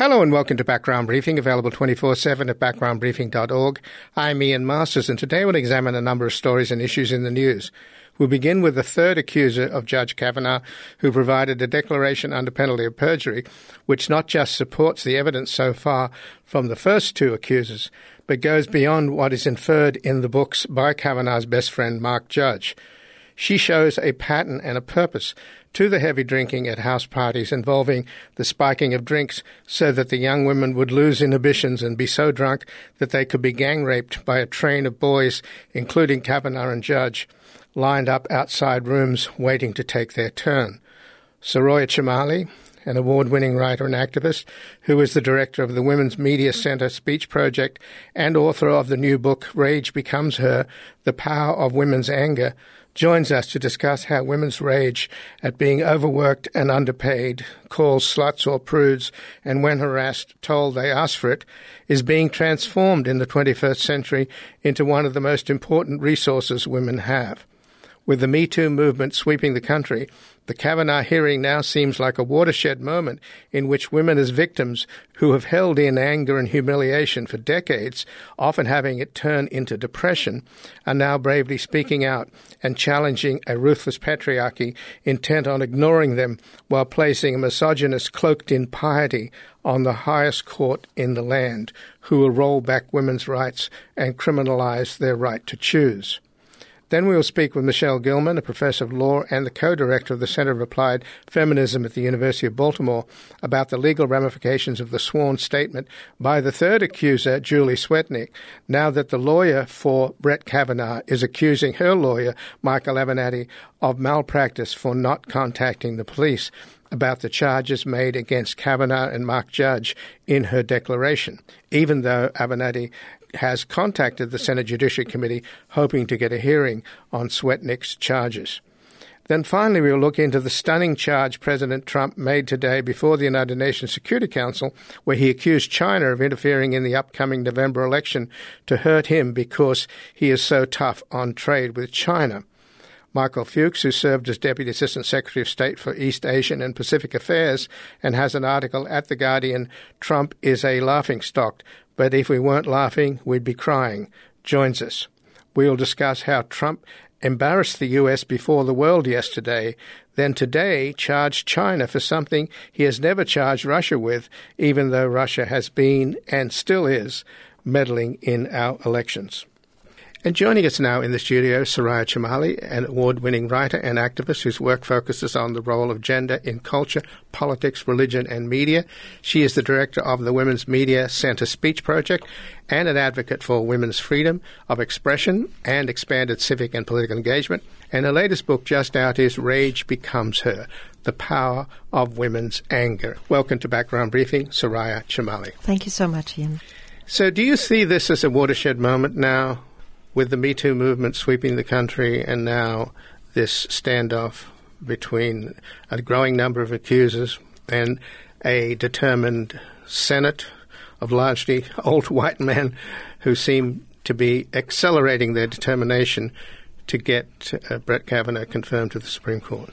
Hello and welcome to Background Briefing, available 24/7 at backgroundbriefing.org. I'm Ian Masters, and today we'll examine a number of stories and issues in the news. We'll begin with the third accuser of Judge Kavanaugh, who provided a declaration under penalty of perjury, which not just supports the evidence so far from the first two accusers, but goes beyond what is inferred in the books by Kavanaugh's best friend, Mark Judge. She shows a pattern and a purpose to the heavy drinking at house parties involving the spiking of drinks so that the young women would lose inhibitions and be so drunk that they could be gang raped by a train of boys, including Kavanaugh and Judge, lined up outside rooms waiting to take their turn. Soraya Chemaly, an award-winning writer and activist who is the director of the Women's Media Center Speech Project and author of the new book Rage Becomes Her, The Power of Women's Anger, joins us to discuss how women's rage at being overworked and underpaid, called sluts or prudes, and when harassed, told they asked for it, is being transformed in the 21st century into one of the most important resources women have. With the Me Too movement sweeping the country, the Kavanaugh hearing now seems like a watershed moment in which women as victims who have held in anger and humiliation for decades, often having it turn into depression, are now bravely speaking out and challenging a ruthless patriarchy intent on ignoring them while placing a misogynist cloaked in piety on the highest court in the land, who will roll back women's rights and criminalize their right to choose. Then we will speak with Michelle Gilman, a professor of law and the co-director of the Center of Applied Feminism at the University of Baltimore, about the legal ramifications of the sworn statement by the third accuser, Julie Swetnick, now that the lawyer for Brett Kavanaugh is accusing her lawyer, Michael Avenatti, of malpractice for not contacting the police about the charges made against Kavanaugh and Mark Judge in her declaration, even though Avenatti has contacted the Senate Judiciary Committee hoping to get a hearing on Swetnick's charges. Then finally, we'll look into the stunning charge President Trump made today before the United Nations Security Council, where he accused China of interfering in the upcoming November election to hurt him because he is so tough on trade with China. Michael Fuchs, who served as Deputy Assistant Secretary of State for East Asian and Pacific Affairs and has an article at The Guardian, Trump is a laughingstock, but if we weren't laughing, we'd be crying, joins us. We'll discuss how Trump embarrassed the U.S. before the world yesterday, then today charged China for something he has never charged Russia with, even though Russia has been, and still is, meddling in our elections. And joining us now in the studio, Soraya Chemaly, an award-winning writer and activist whose work focuses on the role of gender in culture, politics, religion, and media. She is the director of the Women's Media Center Speech Project and an advocate for women's freedom of expression and expanded civic and political engagement. And her latest book just out is Rage Becomes Her, The Power of Women's Anger. Welcome to Background Briefing, Soraya Chemaly. Thank you so much, Ian. So do you see this as a watershed moment now, with the Me Too movement sweeping the country and now this standoff between a growing number of accusers and a determined Senate of largely old white men who seem to be accelerating their determination to get Brett Kavanaugh confirmed to the Supreme Court?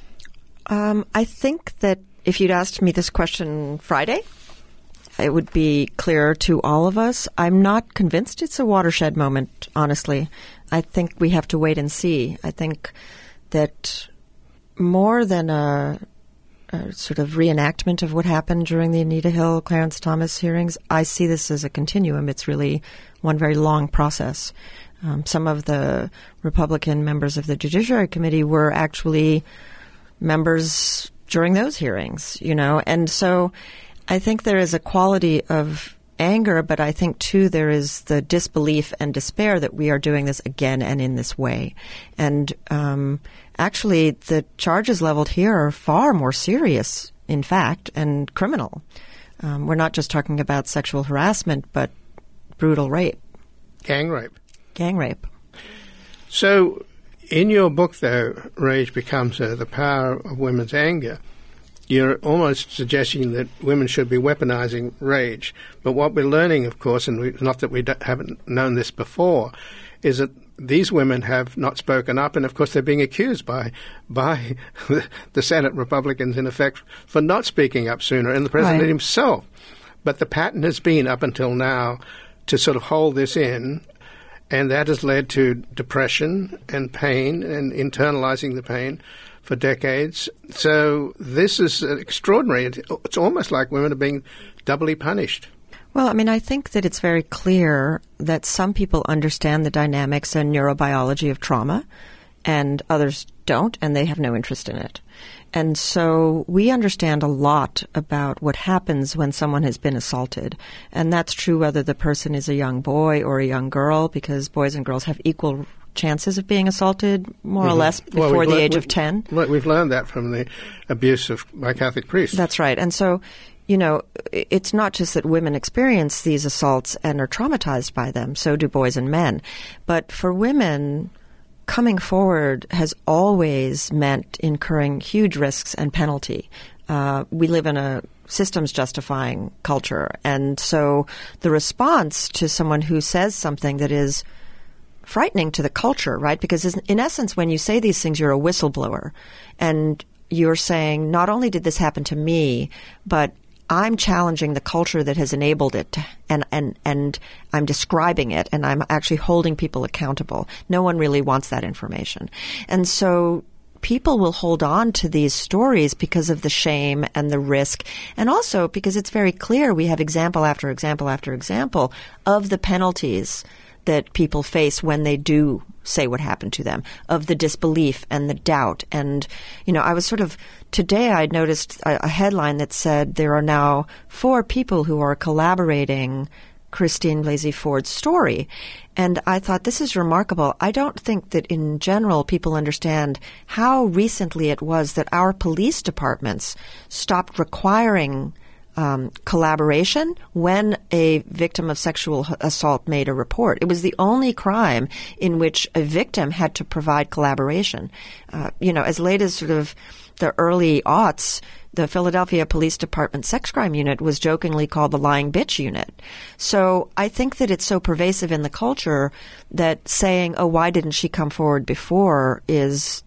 I think that if you'd asked me this question Friday, it would be clear to all of us. I'm not convinced it's a watershed moment, honestly. I think we have to wait and see. I think that more than a sort of reenactment of what happened during the Anita Hill, Clarence Thomas hearings, I see this as a continuum. It's really one very long process. Some of the Republican members of the Judiciary Committee were actually members during those hearings, and so I think there is a quality of anger, but I think, too, there is the disbelief and despair that we are doing this again and in this way. And actually, the charges leveled here are far more serious, in fact, and criminal. We're not just talking about sexual harassment, but brutal rape. Gang rape. Gang rape. So in your book, though, Rage Becomes Her, The Power of Women's Anger, you're almost suggesting that women should be weaponizing rage. But what we're learning, of course, and not that we haven't known this before, is that these women have not spoken up, and of course they're being accused by the Senate Republicans, in effect, for not speaking up sooner, and the president himself But the pattern has been up until now to sort of hold this in, and that has led to depression and pain and internalizing the pain for decades. So this is extraordinary. It's almost like women are being doubly punished. Well, I mean, I think that it's very clear that some people understand the dynamics and neurobiology of trauma, and others don't, and they have no interest in it. And so we understand a lot about what happens when someone has been assaulted. And that's true whether the person is a young boy or a young girl, because boys and girls have equal chances of being assaulted, more or less, before the age of 10. We've learned that from the abuse by Catholic priests. That's right. And so, you know, it's not just that women experience these assaults and are traumatized by them. So do boys and men. But for women, coming forward has always meant incurring huge risks and penalty. We live in a systems-justifying culture. And so the response to someone who says something that is frightening to the culture, right? Because in essence, when you say these things, you're a whistleblower. And you're saying, not only did this happen to me, but I'm challenging the culture that has enabled it, and I'm describing it, and I'm actually holding people accountable. No one really wants that information. And so people will hold on to these stories because of the shame and the risk, and also because it's very clear we have example after example after example of the penalties that people face when they do say what happened to them, of the disbelief and the doubt. And, you know, I was today I noticed a headline that said there are now 4 people who are collaborating Christine Blasey Ford's story. And I thought, this is remarkable. I don't think that in general people understand how recently it was that our police departments stopped requiring collaboration when a victim of sexual assault made a report. It was the only crime in which a victim had to provide collaboration. As late as sort of the early aughts, the Philadelphia Police Department sex crime unit was jokingly called the lying bitch unit. So I think that it's so pervasive in the culture that saying, oh, why didn't she come forward before is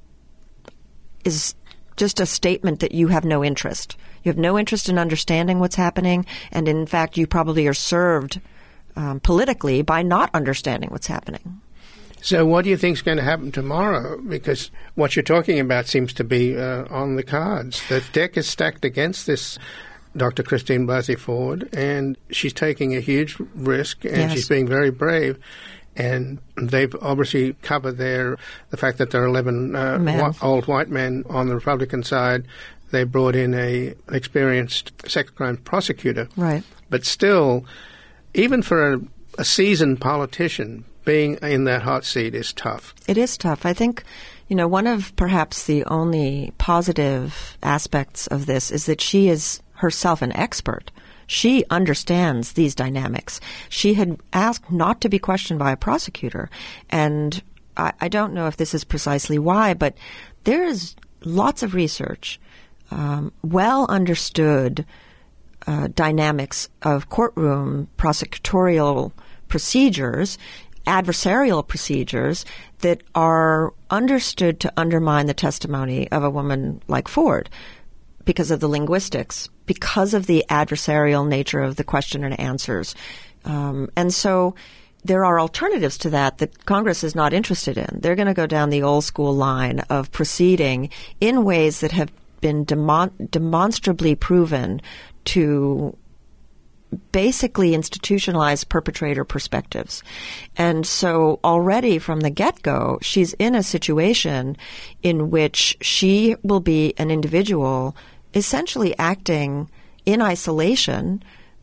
just a statement that you have no interest. You have no interest in understanding what's happening, and in fact, you probably are served politically by not understanding what's happening. So what do you think is going to happen tomorrow? Because what you're talking about seems to be on the cards. The deck is stacked against this Dr. Christine Blasey Ford, and she's taking a huge risk, and she's being very brave. And they've obviously covered the fact that there are 11 old white men on the Republican side. They brought in an experienced sex crime prosecutor. Right. But still, even for a seasoned politician, being in that hot seat is tough. It is tough. I think, one of perhaps the only positive aspects of this is that she is herself an expert. She understands these dynamics. She had asked not to be questioned by a prosecutor. And I don't know if this is precisely why, but there is lots of research, well understood dynamics of courtroom prosecutorial procedures, adversarial procedures that are understood to undermine the testimony of a woman like Ford because of the linguistics, because of the adversarial nature of the question and answers. And so there are alternatives to that Congress is not interested in. They're going to go down the old school line of proceeding in ways that have been demonstrably proven to basically institutionalize perpetrator perspectives. And so already from the get-go, she's in a situation in which she will be an individual essentially acting in isolation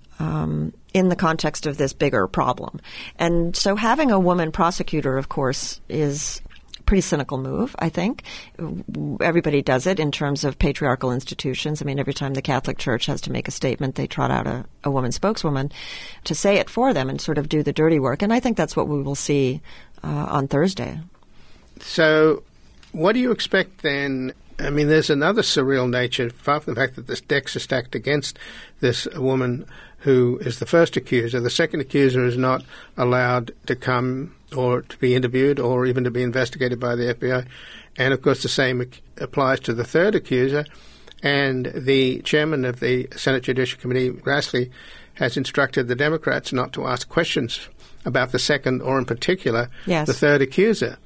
in the context of this bigger problem. And so having a woman prosecutor, of course, is a pretty cynical move, I think. Everybody does it in terms of patriarchal institutions. I mean, every time the Catholic Church has to make a statement, they trot out a woman spokeswoman to say it for them and sort of do the dirty work. And I think that's what we will see on Thursday. So what do you expect then? I mean, there's another surreal nature, far from the fact that this decks are stacked against this woman who is the first accuser. The second accuser is not allowed to come or to be interviewed or even to be investigated by the FBI. And, of course, the same applies to the third accuser. And the chairman of the Senate Judicial Committee, Grassley, has instructed the Democrats not to ask questions about the second, or in particular, yes, the third accuser.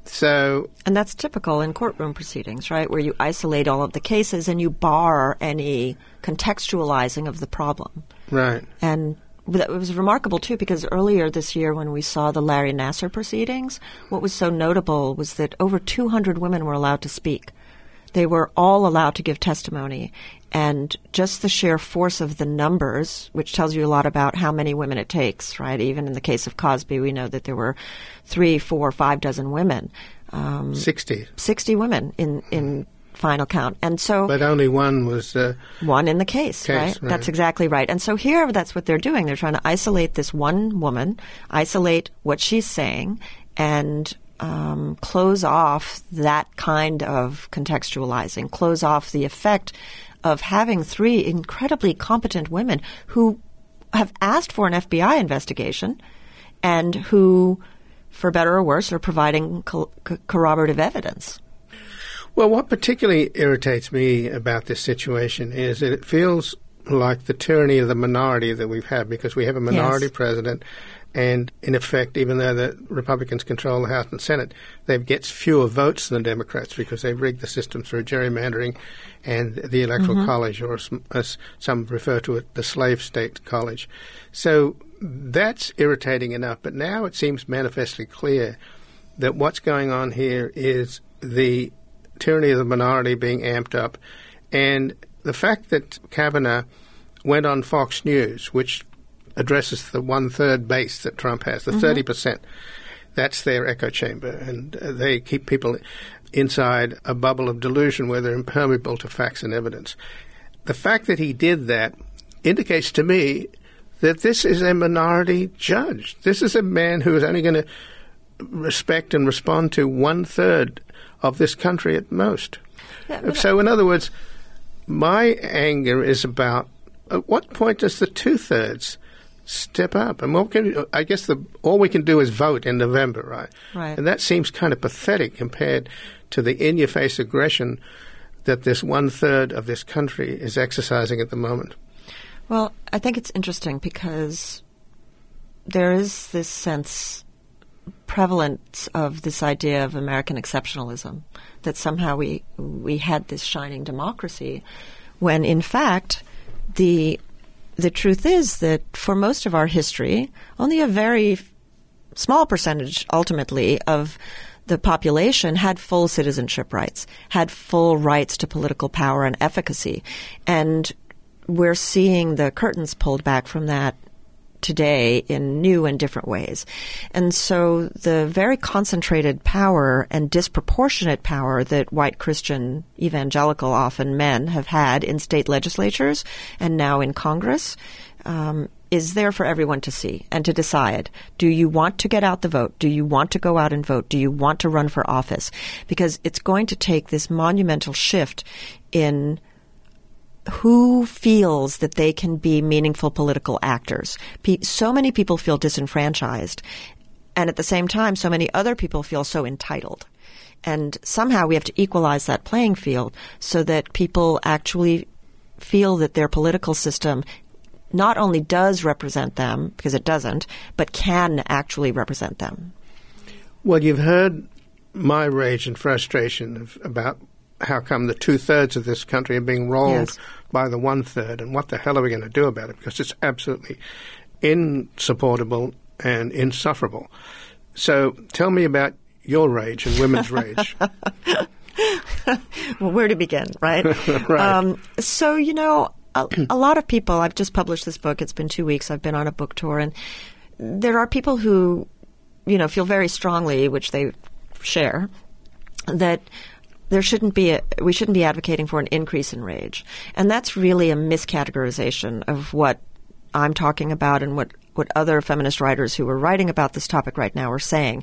And that's typical in courtroom proceedings, right, where you isolate all of the cases and you bar any contextualizing of the problem. Right. And it was remarkable, too, because earlier this year when we saw the Larry Nassar proceedings, what was so notable was that over 200 women were allowed to speak. They were all allowed to give testimony. And just the sheer force of the numbers, which tells you a lot about how many women it takes, right? Even in the case of Cosby, we know that there were 3, 4, 5 dozen women. 60 women in final count. And so, but only one was one in the case, right? That's exactly right. And so here, that's what they're doing. They're trying to isolate this one woman, isolate what she's saying, and close off that kind of contextualizing, close off the effect of having 3 incredibly competent women who have asked for an FBI investigation and who, for better or worse, are providing corroborative evidence. Well, what particularly irritates me about this situation is that it feels like the tyranny of the minority that we've had, because we have a minority president, and in effect, even though the Republicans control the House and Senate, they get fewer votes than the Democrats because they've rigged the system through gerrymandering and the Electoral College, or as some refer to it, the slave state college. So that's irritating enough. But now it seems manifestly clear that what's going on here is the tyranny of the minority being amped up. And the fact that Kavanaugh went on Fox News, which addresses the 1/3 base that Trump has, the 30%, that's their echo chamber. And they keep people inside a bubble of delusion where they're impermeable to facts and evidence. The fact that he did that indicates to me that this is a minority judge. This is a man who is only going to respect and respond to 1/3 of this country at most. So, in other words, my anger is about at what point does the 2/3 step up? And I guess all we can do is vote in November, right? Right. And that seems kind of pathetic compared to the in-your-face aggression that this 1/3 of this country is exercising at the moment. Well, I think it's interesting because there is this sense prevalence of this idea of American exceptionalism, that somehow we had this shining democracy, when in fact the truth is that for most of our history, only a very small percentage ultimately of the population had full citizenship rights, had full rights to political power and efficacy. And we're seeing the curtains pulled back from that today in new and different ways. And so the very concentrated power and disproportionate power that white Christian evangelical, often men, have had in state legislatures and now in Congress is there for everyone to see and to decide. Do you want to get out the vote? Do you want to go out and vote? Do you want to run for office? Because it's going to take this monumental shift in who feels that they can be meaningful political actors. So many people feel disenfranchised, and at the same time, so many other people feel so entitled. And somehow we have to equalize that playing field so that people actually feel that their political system not only does represent them, because it doesn't, but can actually represent them. Well, you've heard my rage and frustration about how come the 2/3 of this country are being rolled by the 1/3, and what the hell are we going to do about it? Because it's absolutely insupportable and insufferable. So tell me about your rage and women's rage. Well, where to begin, right? Right. So, a lot of people, I've just published this book. It's been 2 weeks. I've been on a book tour, and there are people who, feel very strongly, which they share, that we shouldn't be advocating for an increase in rage. And that's really a miscategorization of what I'm talking about and what other feminist writers who are writing about this topic right now are saying.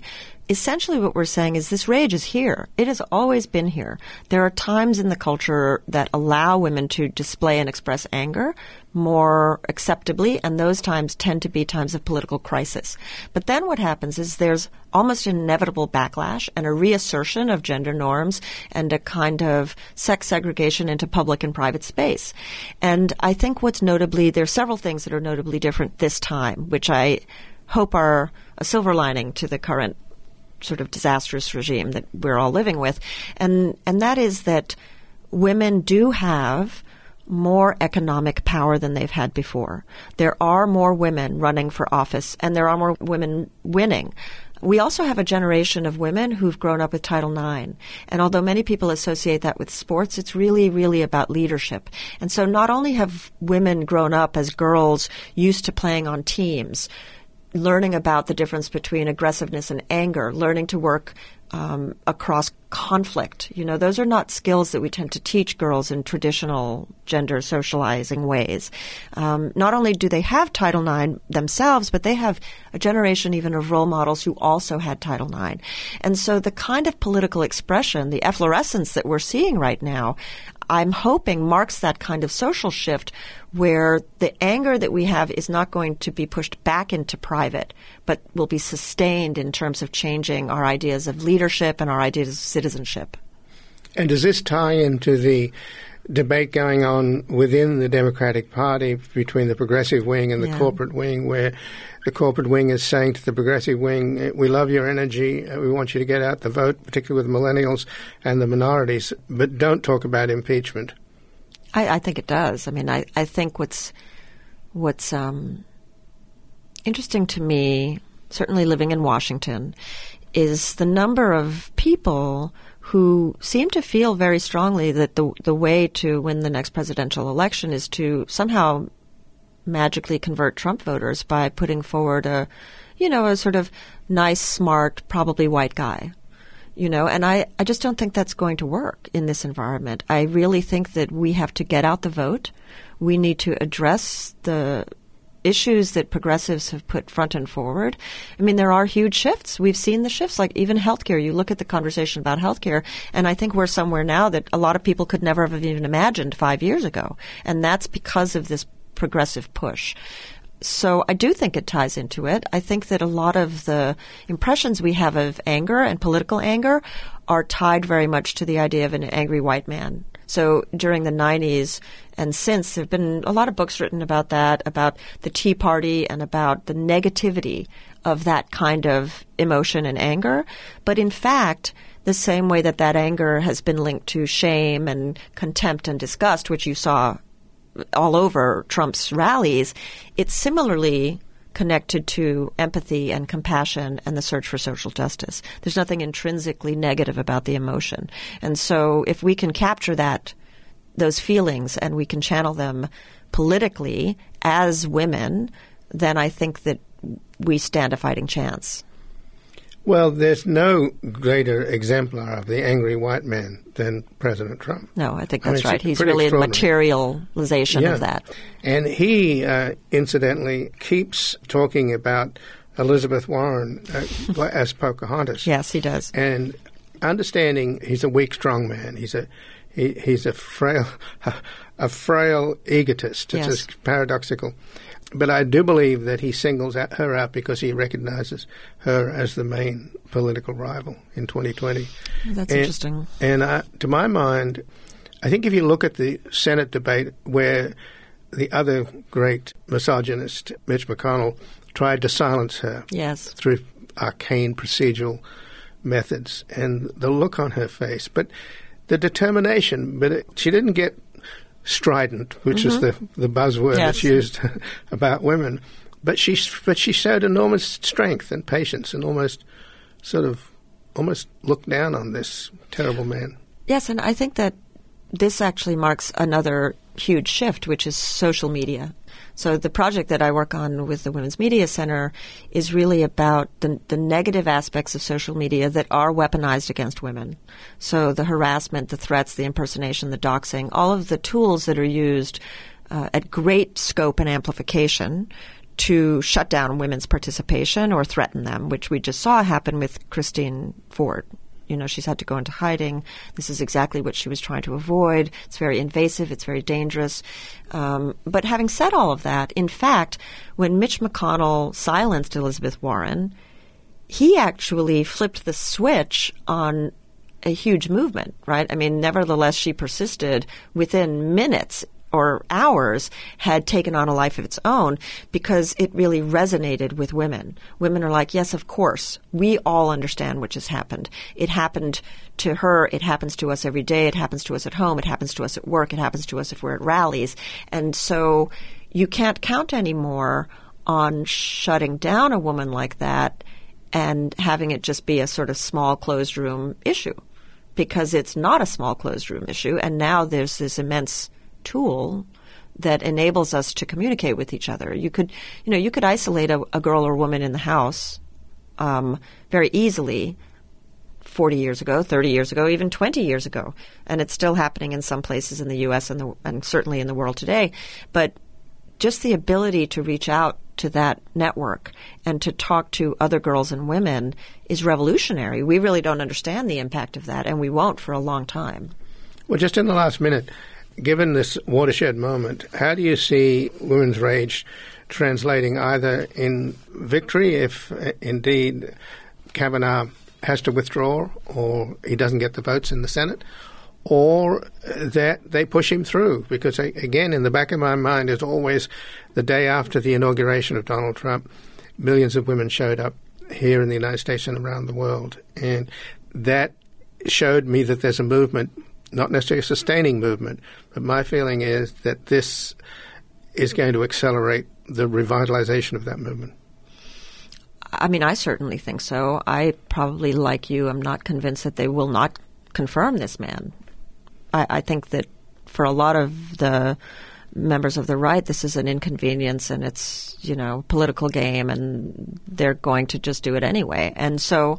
essentially what we're saying is this rage is here. It has always been here. There are times in the culture that allow women to display and express anger more acceptably, and those times tend to be times of political crisis. But then what happens is there's almost an inevitable backlash and a reassertion of gender norms and a kind of sex segregation into public and private space. And I think there's several things that are notably different this time, which I hope are a silver lining to the current sort of disastrous regime that we're all living with. And that is that women do have more economic power than they've had before. There are more women running for office, and there are more women winning. We also have a generation of women who've grown up with Title IX. And although many people associate that with sports, it's really, really about leadership. And so not only have women grown up as girls used to playing on teams, learning about the difference between aggressiveness and anger, learning to work across conflict. Those are not skills that we tend to teach girls in traditional gender socializing ways. Not only do they have Title IX themselves, but they have a generation even of role models who also had Title IX. And so the kind of political expression, the efflorescence that we're seeing right now, I'm hoping marks that kind of social shift where the anger that we have is not going to be pushed back into private, but will be sustained in terms of changing our ideas of leadership and our ideas of citizenship. And does this tie into the debate going on within the Democratic Party between the progressive wing and the corporate wing, where the corporate wing is saying to the progressive wing, we love your energy, we want you to get out the vote, particularly with millennials and the minorities, but don't talk about impeachment? I think it does. I mean, I think what's interesting to me, certainly living in Washington, is the number of people who seem to feel very strongly that the way to win the next presidential election is to somehow magically convert Trump voters by putting forward a sort of nice, smart, probably white guy. And I just don't think that's going to work in this environment. I really think that we have to get out the vote. We need to address the issues that progressives have put front and forward. I mean, there are huge shifts. We've seen the shifts, like even healthcare. You look at the conversation about healthcare, and I think we're somewhere now that a lot of people could never have even imagined 5 years ago. And that's because of this progressive push. So I do think it ties into it. I think that a lot of the impressions we have of anger and political anger are tied very much to the idea of an angry white man. So during the 90s and since, there have been a lot of books written about that, about the Tea Party and about the negativity of that kind of emotion and anger. But in fact, the same way that anger has been linked to shame and contempt and disgust, which you saw all over Trump's rallies, it's similarly connected to empathy and compassion and the search for social justice. There's nothing intrinsically negative about the emotion. And so if we can capture those feelings and we can channel them politically as women, then I think that we stand a fighting chance. Well, there's no greater exemplar of the angry white man than President Trump. No, I think that's right. He's really a materialization of that. And he, incidentally, keeps talking about Elizabeth Warren as Pocahontas. Yes, he does. And understanding he's a weak, strong man. He's a frail egotist. It's just paradoxical. But I do believe that he singles her out because he recognizes her as the main political rival in 2020. That's interesting. And to my mind, I think if you look at the Senate debate where the other great misogynist, Mitch McConnell, tried to silence her through arcane procedural methods, and the look on her face, but the determination, she didn't get strident, which is the buzzword that's used about women. But she showed enormous strength and patience and almost looked down on this terrible man. Yes, and I think that this actually marks another huge shift, which is social media. So the project that I work on with the Women's Media Center is really about the negative aspects of social media that are weaponized against women. So the harassment, the threats, the impersonation, the doxing, all of the tools that are used at great scope and amplification to shut down women's participation or threaten them, which we just saw happen with Christine Ford. She's had to go into hiding. This is exactly what she was trying to avoid. It's very invasive. It's very dangerous. But having said all of that, in fact, when Mitch McConnell silenced Elizabeth Warren, he actually flipped the switch on a huge movement, right? I mean, nevertheless, she persisted within minutes or hours, had taken on a life of its own because it really resonated with women. Women are like, yes, of course, we all understand what just happened. It happened to her. It happens to us every day. It happens to us at home. It happens to us at work. It happens to us if we're at rallies. And so you can't count anymore on shutting down a woman like that and having it just be a sort of small closed room issue, because it's not a small closed room issue. And now there's this immense tool that enables us to communicate with each other. You could isolate a girl or woman in the house very easily 40 years ago, 30 years ago, even 20 years ago, and it's still happening in some places in the U.S. and certainly in the world today. But just the ability to reach out to that network and to talk to other girls and women is revolutionary. We really don't understand the impact of that, and we won't for a long time. Well, just in the last minute, given this watershed moment, how do you see women's rage translating either in victory if indeed Kavanaugh has to withdraw or he doesn't get the votes in the Senate, or that they push him through? Because, again, in the back of my mind is always the day after the inauguration of Donald Trump, millions of women showed up here in the United States and around the world. And that showed me that there's a movement, not necessarily a sustaining movement, but my feeling is that this is going to accelerate the revitalization of that movement. I mean, I certainly think so. I probably, like you, am not convinced that they will not confirm this man. I think that for a lot of the members of the right, this is an inconvenience and it's, political game, and they're going to just do it anyway. And so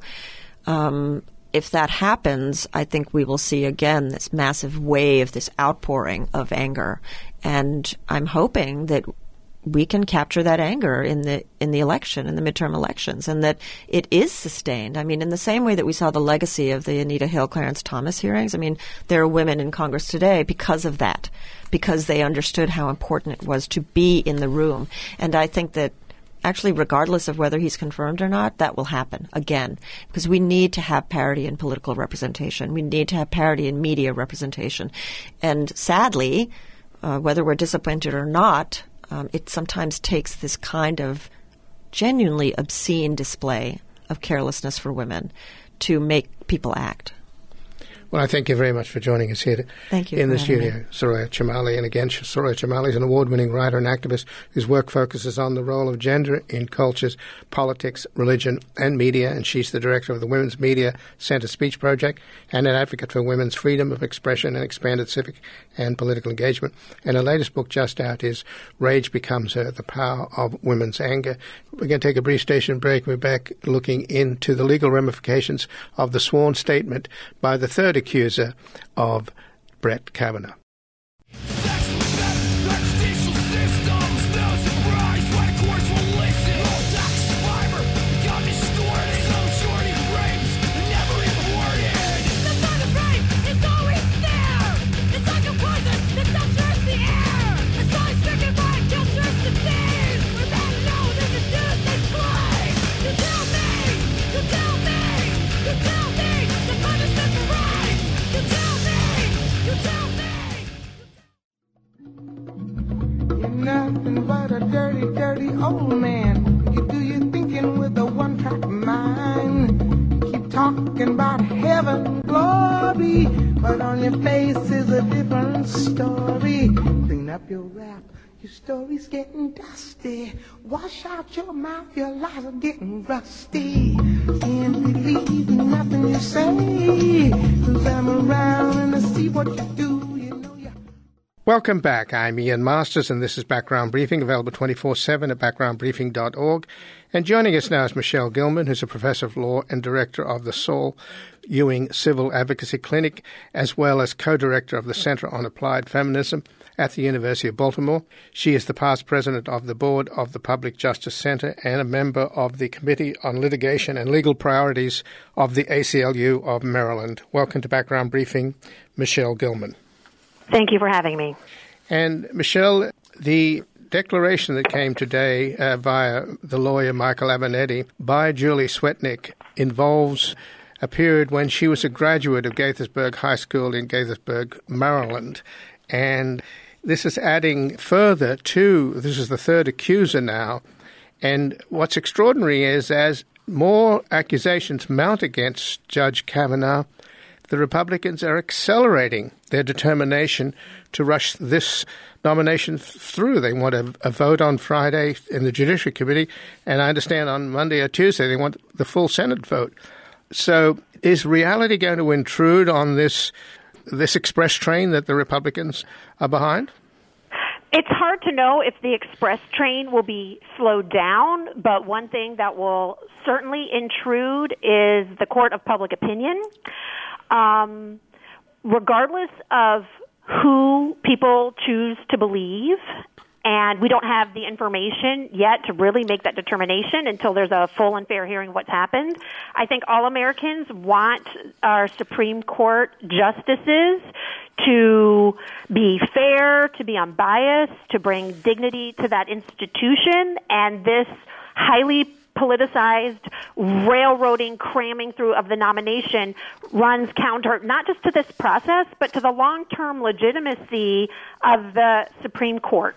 if that happens, I think we will see again this massive wave, this outpouring of anger. And I'm hoping that we can capture that anger in the election, in the midterm elections, and that it is sustained. I mean, in the same way that we saw the legacy of the Anita Hill, Clarence Thomas hearings, I mean, there are women in Congress today because of that, because they understood how important it was to be in the room. And I think that actually, regardless of whether he's confirmed or not, that will happen again, because we need to have parity in political representation. We need to have parity in media representation. And sadly, whether we're disappointed or not, it sometimes takes this kind of genuinely obscene display of carelessness for women to make people act. Well, I thank you very much for joining us here in the studio, Soraya Chemaly. And again, Soraya Chemaly is an award-winning writer and activist whose work focuses on the role of gender in cultures, politics, religion, and media. And she's the director of the Women's Media Center Speech Project and an advocate for women's freedom of expression and expanded civic and political engagement. And her latest book just out is Rage Becomes Her, The Power of Women's Anger. We're going to take a brief station break. We're back looking into the legal ramifications of the sworn statement by the third accuser of Brett Kavanaugh. Nothing but a dirty, dirty old man. You do your thinking with a one-track mind. Keep talking about heaven, glory, but on your face is a different story. Clean up your rap, your story's getting dusty. Wash out your mouth, your lies are getting rusty. Can't believe nothing you say, 'cause I'm around and I see what you do. Welcome back. I'm Ian Masters, and this is Background Briefing, available 24/7 at backgroundbriefing.org. And joining us now is Michelle Gilman, who's a professor of law and director of the Saul Ewing Civil Advocacy Clinic, as well as co-director of the Center on Applied Feminism at the University of Baltimore. She is the past president of the board of the Public Justice Center and a member of the Committee on Litigation and Legal Priorities of the ACLU of Maryland. Welcome to Background Briefing, Michelle Gilman. Thank you for having me. And Michelle, the declaration that came today via the lawyer Michael Avenatti by Julie Swetnick involves a period when she was a graduate of Gaithersburg High School in Gaithersburg, Maryland. And this is adding further to, this is the third accuser now. And what's extraordinary is as more accusations mount against Judge Kavanaugh, the Republicans are accelerating their determination to rush this nomination through. They want a vote on Friday in the Judiciary Committee, and I understand on Monday or Tuesday they want the full Senate vote. So is reality going to intrude on this express train that the Republicans are behind? It's hard to know if the express train will be slowed down, but one thing that will certainly intrude is the court of public opinion. Regardless of who people choose to believe, and we don't have the information yet to really make that determination until there's a full and fair hearing of what's happened. I think all Americans want our Supreme Court justices to be fair, to be unbiased, to bring dignity to that institution, and this highly politicized railroading, cramming through of the nomination runs counter not just to this process, but to the long-term legitimacy of the Supreme Court.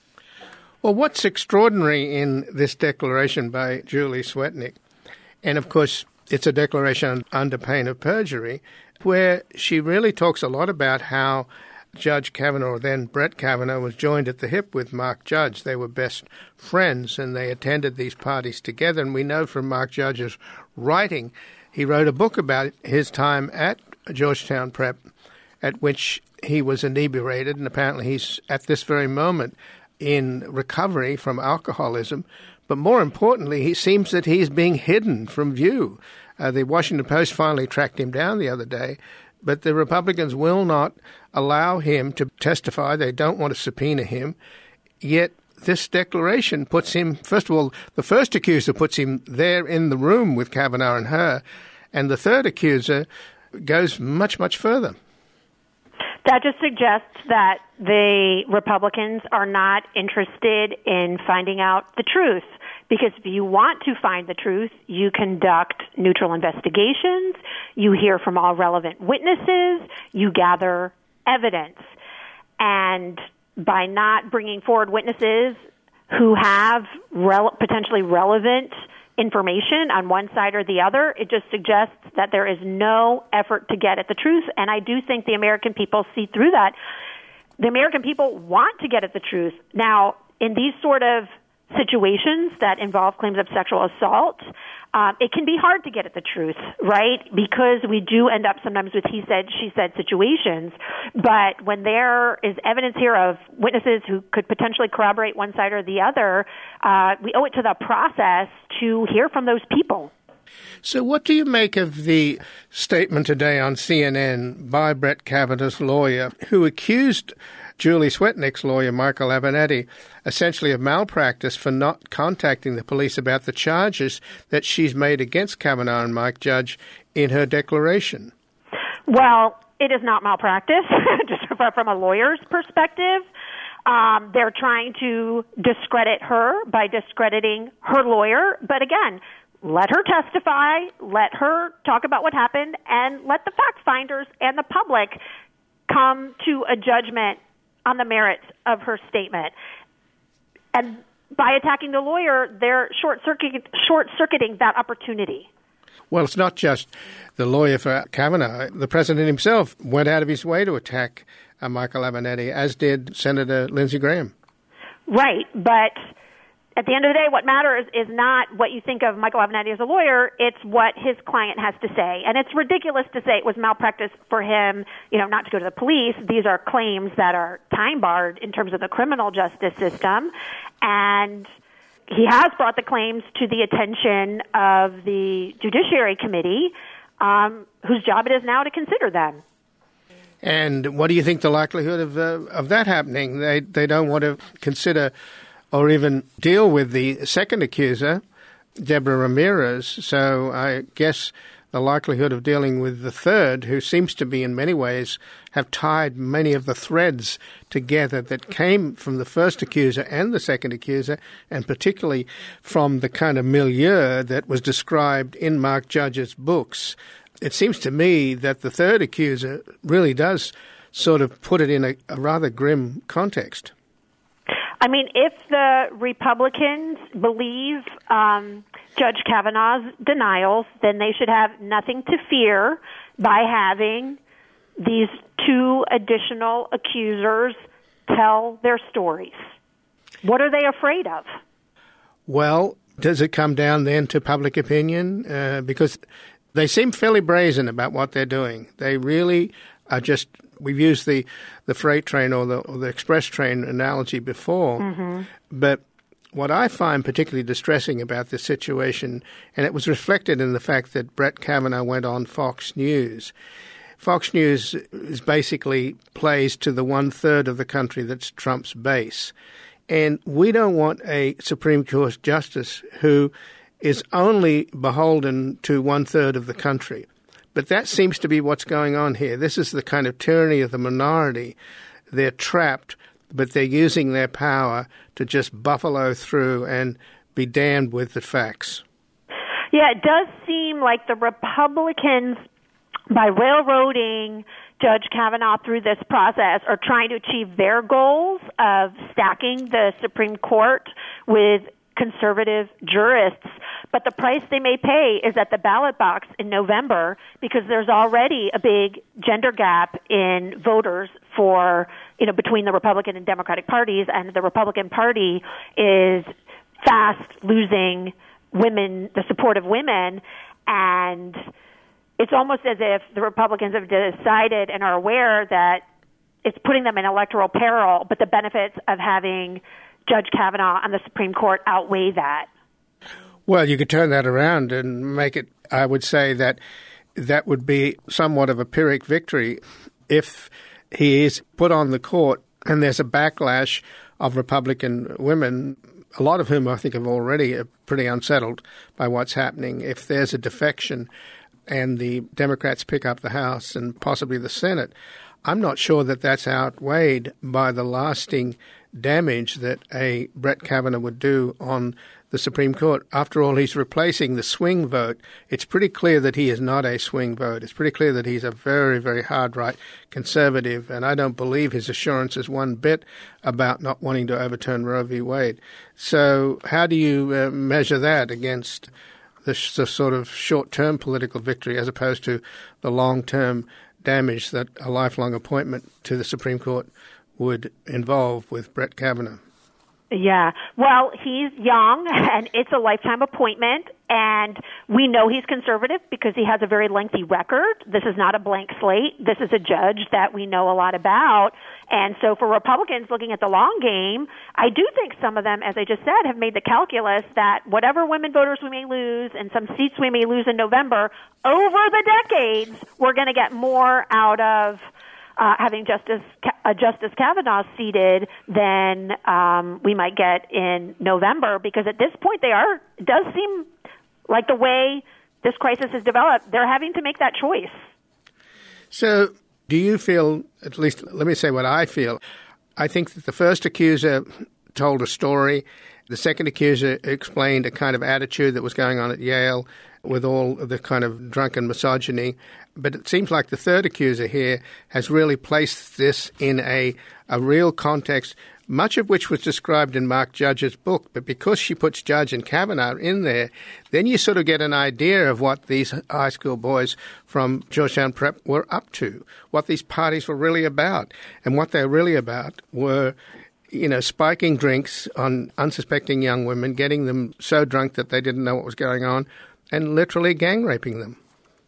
Well, what's extraordinary in this declaration by Julie Swetnick, and of course it's a declaration under pain of perjury, where she really talks a lot about how Judge Kavanaugh, then Brett Kavanaugh, was joined at the hip with Mark Judge. They were best friends, and they attended these parties together. And we know from Mark Judge's writing, he wrote a book about his time at Georgetown Prep, at which he was inebriated, and apparently he's at this very moment in recovery from alcoholism. But more importantly, he seems that he's being hidden from view. The Washington Post finally tracked him down the other day, but the Republicans will not allow him to testify. They don't want to subpoena him. Yet this declaration puts him, first of all, the first accuser puts him there in the room with Kavanaugh and her, and the third accuser goes much, much further. That just suggests that the Republicans are not interested in finding out the truth. Because if you want to find the truth, you conduct neutral investigations, you hear from all relevant witnesses, you gather evidence. And by not bringing forward witnesses who have potentially relevant information on one side or the other, it just suggests that there is no effort to get at the truth. And I do think the American people see through that. The American people want to get at the truth. Now, in these sort of situations that involve claims of sexual assault, it can be hard to get at the truth, right? Because we do end up sometimes with he said, she said situations. But when there is evidence here of witnesses who could potentially corroborate one side or the other, we owe it to the process to hear from those people. So what do you make of the statement today on CNN by Brett Kavanaugh's lawyer, who accused Julie Swetnick's lawyer, Michael Avenatti, essentially of malpractice for not contacting the police about the charges that she's made against Kavanaugh and Mike Judge in her declaration? Well, it is not malpractice, just from a lawyer's perspective. They're trying to discredit her by discrediting her lawyer. But again, let her testify, let her talk about what happened, and let the fact finders and the public come to a judgment on the merits of her statement. And by attacking the lawyer, they're short-circuiting that opportunity. Well, it's not just the lawyer for Kavanaugh. The president himself went out of his way to attack Michael Avenatti, as did Senator Lindsey Graham. Right, but at the end of the day, what matters is not what you think of Michael Avenatti as a lawyer, it's what his client has to say. And it's ridiculous to say it was malpractice for him, not to go to the police. These are claims that are time-barred in terms of the criminal justice system. And he has brought the claims to the attention of the Judiciary Committee, whose job it is now to consider them. And what do you think the likelihood of that happening? They don't want to consider or even deal with the second accuser, Deborah Ramirez. So I guess the likelihood of dealing with the third, who seems to be in many ways have tied many of the threads together that came from the first accuser and the second accuser, and particularly from the kind of milieu that was described in Mark Judge's books. It seems to me that the third accuser really does sort of put it in a rather grim context. I mean, if the Republicans believe Judge Kavanaugh's denials, then they should have nothing to fear by having these two additional accusers tell their stories. What are they afraid of? Well, does it come down then to public opinion? Because they seem fairly brazen about what they're doing. They really are just... We've used the freight train or the express train analogy before, but what I find particularly distressing about this situation, and it was reflected in the fact that Brett Kavanaugh went on Fox News. Fox News is basically plays to the 1/3 of the country that's Trump's base. And we don't want a Supreme Court justice who is only beholden to 1/3 of the country. But that seems to be what's going on here. This is the kind of tyranny of the minority. They're trapped, but they're using their power to just buffalo through and be damned with the facts. Yeah, it does seem like the Republicans, by railroading Judge Kavanaugh through this process, are trying to achieve their goals of stacking the Supreme Court with conservative jurists. But the price they may pay is at the ballot box in November, because there's already a big gender gap in voters for, between the Republican and Democratic parties, and the Republican Party is fast losing women, the support of women, and it's almost as if the Republicans have decided and are aware that it's putting them in electoral peril, but the benefits of having Judge Kavanaugh on the Supreme Court outweigh that. Well, you could turn that around and make it, I would say that would be somewhat of a Pyrrhic victory if he is put on the court and there's a backlash of Republican women, a lot of whom I think already are pretty unsettled by what's happening. If there's a defection and the Democrats pick up the House and possibly the Senate, I'm not sure that that's outweighed by the lasting damage that a Brett Kavanaugh would do on the Supreme Court. After all, he's replacing the swing vote. It's pretty clear that he is not a swing vote. It's pretty clear that he's a very, very hard-right conservative, and I don't believe his assurances one bit about not wanting to overturn Roe v. Wade. So how do you measure that against the sort of short-term political victory as opposed to the long-term damage that a lifelong appointment to the Supreme Court would involve with Brett Kavanaugh? Yeah. Well, he's young, and it's a lifetime appointment, and we know he's conservative because he has a very lengthy record. This is not a blank slate. This is a judge that we know a lot about. And so for Republicans looking at the long game, I do think some of them, as I just said, have made the calculus that whatever women voters we may lose and some seats we may lose in November, over the decades, we're going to get more out of having Justice Kavanaugh seated than we might get in November, because at this point it does seem like the way this crisis has developed, they're having to make that choice. So do you feel, at least let me say what I feel, I think that the first accuser told a story, the second accuser explained a kind of attitude that was going on at Yale with all the kind of drunken misogyny. But it seems like the third accuser here has really placed this in a real context, much of which was described in Mark Judge's book. But because she puts Judge and Kavanaugh in there, then you sort of get an idea of what these high school boys from Georgetown Prep were up to, what these parties were really about. And what they're really about were, spiking drinks on unsuspecting young women, getting them so drunk that they didn't know what was going on, and literally gang raping them.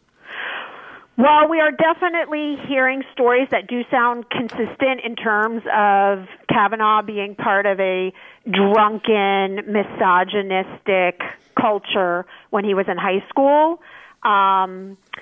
Well, we are definitely hearing stories that do sound consistent in terms of Kavanaugh being part of a drunken, misogynistic culture when he was in high school.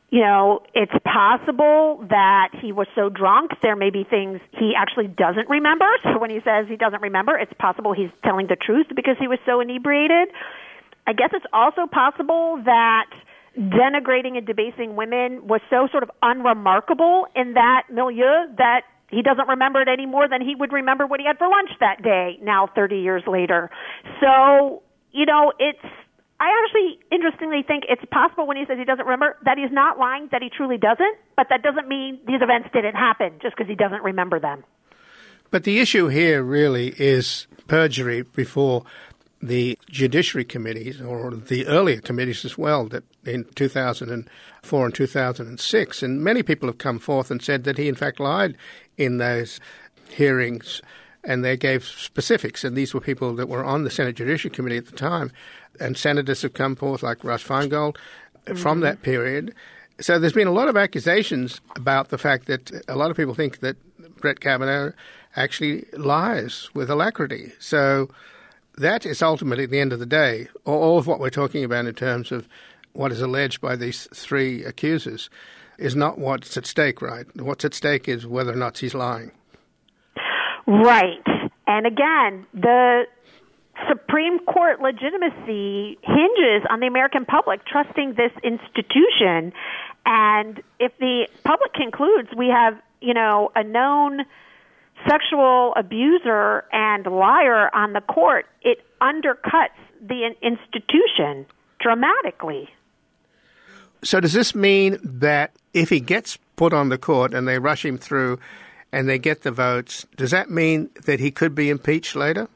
It's possible that he was so drunk, there may be things he actually doesn't remember. So when he says he doesn't remember, it's possible he's telling the truth because he was so inebriated. I guess it's also possible that denigrating and debasing women was so sort of unremarkable in that milieu that he doesn't remember it any more than he would remember what he had for lunch that day, now 30 years later. So, I actually, interestingly, think it's possible when he says he doesn't remember that he's not lying, that he truly doesn't, but that doesn't mean these events didn't happen just because he doesn't remember them. But the issue here really is perjury before the judiciary committees, or the earlier committees as well, that in 2004 and 2006. And many people have come forth and said that he, in fact, lied in those hearings, and they gave specifics. And these were people that were on the Senate Judiciary Committee at the time. And senators have come forth, like Russ Feingold, from that period. So there's been a lot of accusations about the fact that a lot of people think that Brett Kavanaugh actually lies with alacrity. So that is ultimately, at the end of the day, all of what we're talking about in terms of what is alleged by these three accusers is not what's at stake, right? What's at stake is whether or not he's lying. Right. And again, the Supreme Court legitimacy hinges on the American public trusting this institution. And if the public concludes we have, a known sexual abuser and liar on the court, it undercuts the institution dramatically. So does this mean that if he gets put on the court and they rush him through and they get the votes, does that mean that he could be impeached later?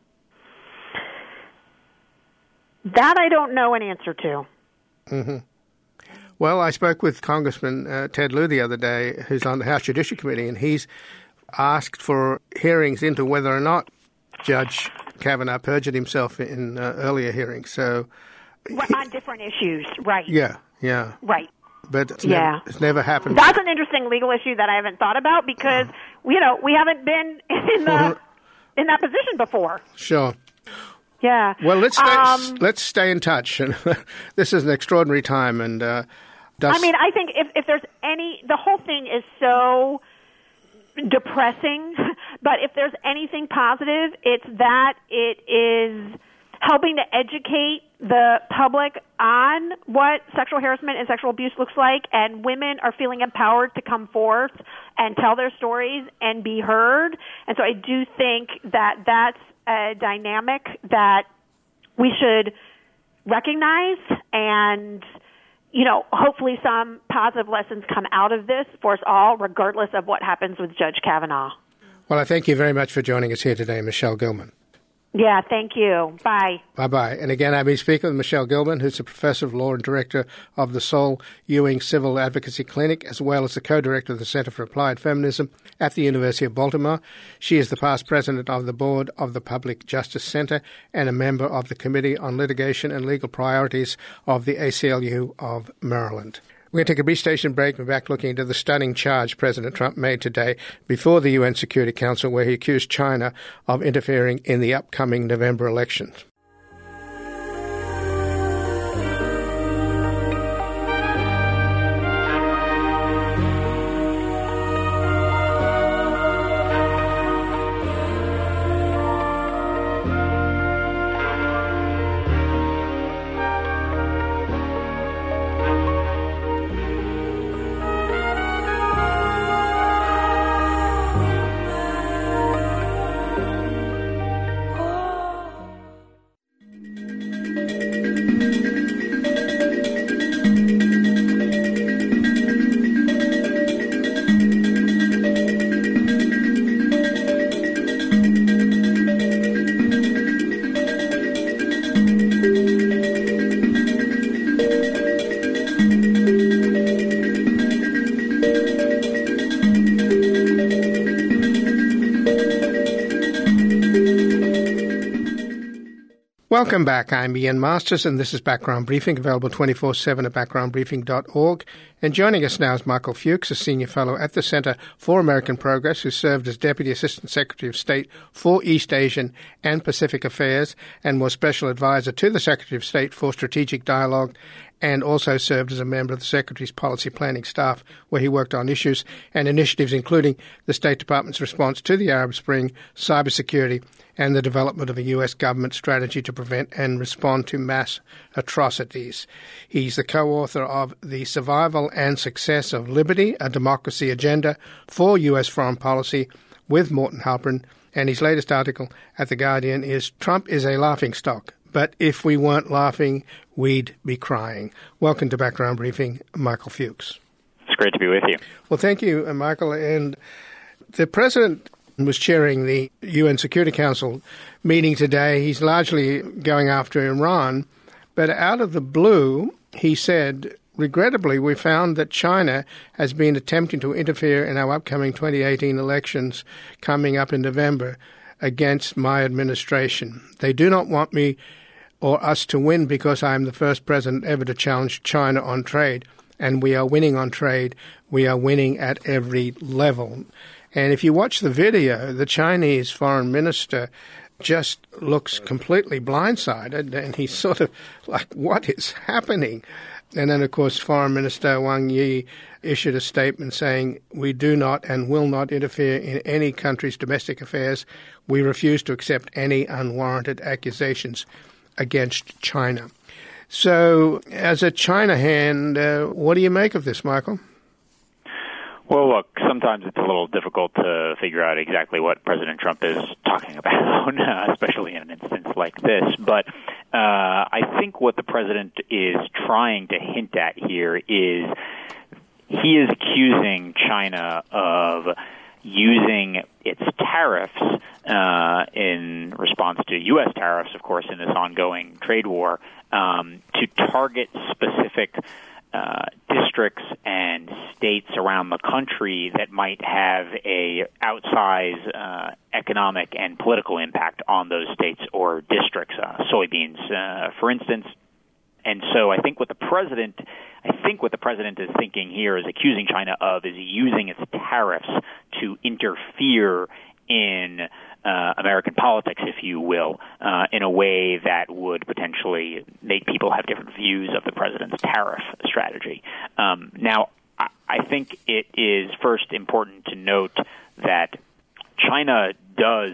That I don't know an answer to. Mm-hmm. Well, I spoke with Congressman Ted Lieu the other day, who's on the House Judiciary Committee, and he's asked for hearings into whether or not Judge Kavanaugh perjured himself in earlier hearings. So, on different issues, right? Yeah. Right. But it's never happened. That's an interesting legal issue that I haven't thought about because we haven't been in that position before. Sure. Yeah. Well, let's stay in touch. This is an extraordinary time, and I think if there's the whole thing is so depressing, but if there's anything positive, it's that it is helping to educate the public on what sexual harassment and sexual abuse looks like, and women are feeling empowered to come forth and tell their stories and be heard. And so I do think that that's a dynamic that we should recognize, and hopefully some positive lessons come out of this for us all, regardless of what happens with Judge Kavanaugh. Well, I thank you very much for joining us here today, Michelle Gilman. Yeah, thank you. Bye. Bye-bye. And again, I've been speaking with Michelle Gilman, who's a professor of law and director of the Sol Ewing Civil Advocacy Clinic, as well as the co-director of the Center for Applied Feminism at the University of Baltimore. She is the past president of the board of the Public Justice Center and a member of the Committee on Litigation and Legal Priorities of the ACLU of Maryland. We're going to take a brief station break. We're back looking into the stunning charge President Trump made today before the UN Security Council, where he accused China of interfering in the upcoming November elections. Welcome back. I'm Ian Masters, and this is Background Briefing, available 24/7 at backgroundbriefing.org. And joining us now is Michael Fuchs, a senior fellow at the Center for American Progress, who served as Deputy Assistant Secretary of State for East Asian and Pacific Affairs and was Special Advisor to the Secretary of State for Strategic Dialogue and also served as a member of the Secretary's policy planning staff, where he worked on issues and initiatives including the State Department's response to the Arab Spring, cybersecurity, and the development of a U.S. government strategy to prevent and respond to mass atrocities. He's the co-author of The Survival and Success of Liberty, a Democracy Agenda for U.S. Foreign Policy with Morton Halperin, and his latest article at The Guardian is Trump is a Laughingstock, but if we weren't laughing, we'd be crying. Welcome to Background Briefing, Michael Fuchs. It's great to be with you. Well, thank you, Michael. And the President was chairing the UN Security Council meeting today. He's largely going after Iran, but out of the blue, he said, regrettably, we found that China has been attempting to interfere in our upcoming 2018 elections coming up in November against my administration. They do not want me or us to win because I am the first president ever to challenge China on trade, and we are winning on trade. We are winning at every level. And if you watch the video, the Chinese foreign minister just looks completely blindsided, and he's sort of like, what is happening? And then, of course, Foreign Minister Wang Yi issued a statement saying, we do not and will not interfere in any country's domestic affairs. We refuse to accept any unwarranted accusations against China. So, as a China hand, what do you make of this, Michael? Well, look, sometimes it's a little difficult to figure out exactly what President Trump is talking about, especially in an instance like this. But I think what the president is trying to hint at here is he is accusing China of using its tariffs in response to U.S. tariffs, of course, in this ongoing trade war, to target specific districts and states around the country that might have a outsized economic and political impact on those states or districts, soybeans, for instance. And so I think what the president is thinking here is accusing China of is using its tariffs to interfere in American politics, if you will, in a way that would potentially make people have different views of the president's tariff strategy. Now, I think it is first important to note that China does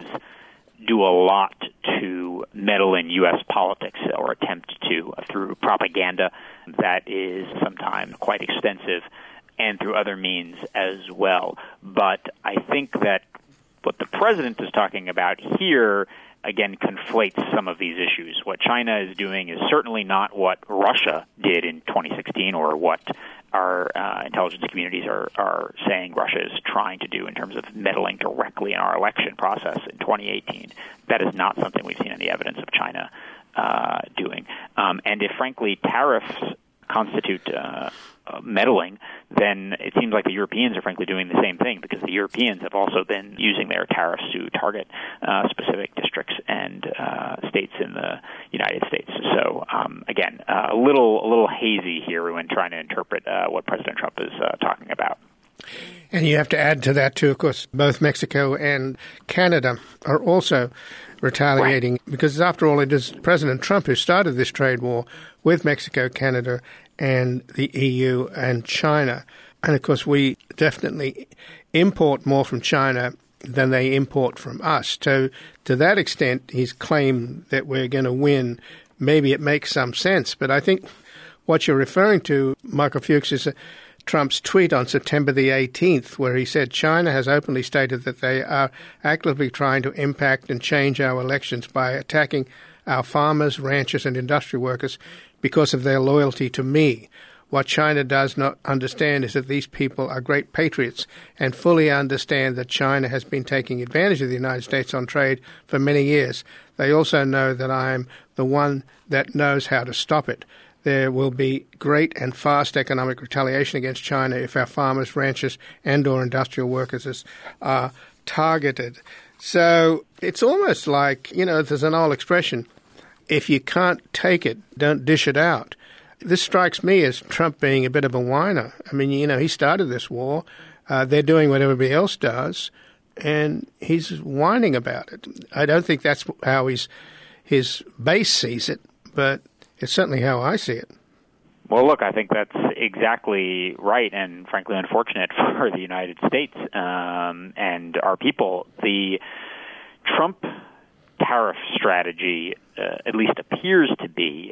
do a lot to meddle in U.S. politics, or attempt to, through propaganda that is sometimes quite extensive, and through other means as well. But I think that what the president is talking about here, again, conflates some of these issues. What China is doing is certainly not what Russia did in 2016 or what our intelligence communities are saying Russia is trying to do in terms of meddling directly in our election process in 2018. That is not something we've seen any evidence of China doing. And if, frankly, tariffs constitute meddling, then it seems like the Europeans are frankly doing the same thing, because the Europeans have also been using their tariffs to target specific districts and states in the United States. So again, a little hazy here when trying to interpret what President Trump is talking about. And you have to add to that, too, of course, both Mexico and Canada are also retaliating, right, because after all, it is President Trump who started this trade war with Mexico, Canada, and the EU and China. And, of course, we definitely import more from China than they import from us. So to that extent, his claim that we're going to win, maybe it makes some sense. But I think what you're referring to, Michael Fuchs, is Trump's tweet on September the 18th, where he said China has openly stated that they are actively trying to impact and change our elections by attacking our farmers, ranchers, and industry workers because of their loyalty to me. What China does not understand is that these people are great patriots and fully understand that China has been taking advantage of the United States on trade for many years. They also know that I am the one that knows how to stop it. There will be great and fast economic retaliation against China if our farmers, ranchers, and or industrial workers are targeted. So it's almost like, there's an old expression, if you can't take it, don't dish it out. This strikes me as Trump being a bit of a whiner. I mean, he started this war. They're doing what everybody else does, and he's whining about it. I don't think that's how his base sees it, but it's certainly how I see it. Well, look, I think that's exactly right and, frankly, unfortunate for the United States and our people. The Trump tariff strategy at least appears to be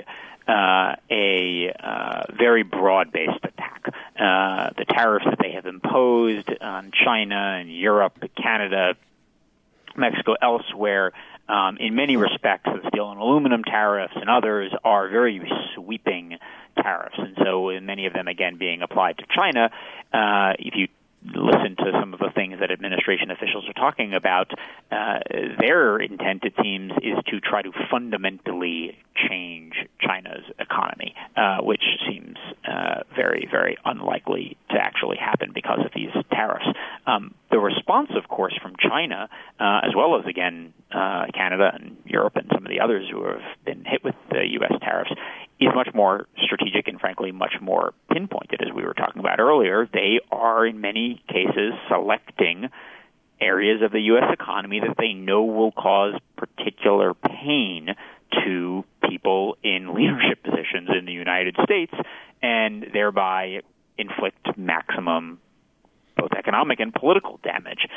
a very broad-based attack. The tariffs that they have imposed on China and Europe, Canada, Mexico, elsewhere, in many respects, the steel and aluminum tariffs and others are very sweeping tariffs. And so many of them, again, being applied to China, if you listen to some of the things that administration officials are talking about, their intent, it seems, is to try to fundamentally change China's economy, which seems very, very unlikely to actually happen because of these tariffs. The response, of course, from China, as well as, again, Canada and Europe and some of the others who have been hit with the U.S. tariffs, is much more strategic and, frankly, much more pinpointed, as we were talking about earlier. They are, in many cases, selecting areas of the U.S. economy that they know will cause particular pain to people in leadership positions in the United States and thereby inflict maximum both economic and political damage.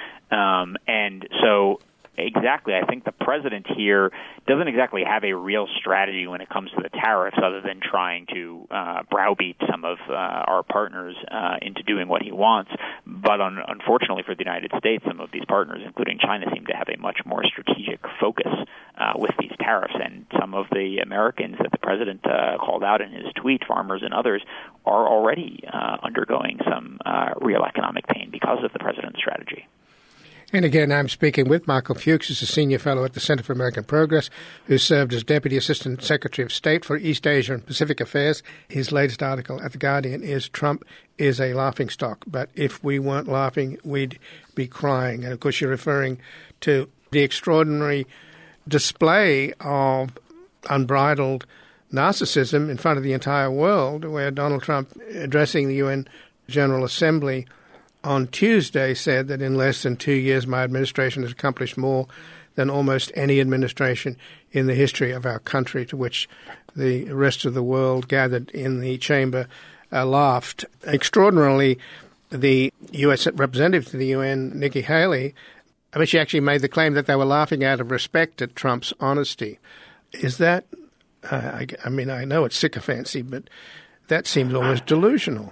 And so exactly, I think the president here doesn't exactly have a real strategy when it comes to the tariffs other than trying to browbeat some of our partners into doing what he wants. But unfortunately for the United States, some of these partners, including China, seem to have a much more strategic focus with these tariffs. And some of the Americans that the president called out in his tweet, farmers and others, are already undergoing some real economic pain because of the president's strategy. And again, I'm speaking with Michael Fuchs, who's a senior fellow at the Center for American Progress, who served as Deputy Assistant Secretary of State for East Asia and Pacific Affairs. His latest article at The Guardian is Trump is a laughingstock, but if we weren't laughing, we'd be crying. And, of course, you're referring to the extraordinary display of unbridled narcissism in front of the entire world, where Donald Trump, addressing the UN General Assembly on Tuesday, said that in less than 2 years, my administration has accomplished more than almost any administration in the history of our country, to which the rest of the world gathered in the chamber laughed. Extraordinarily, the U.S. representative to the UN, Nikki Haley, she actually made the claim that they were laughing out of respect at Trump's honesty. Is that, I know it's sycophancy, but that seems almost delusional.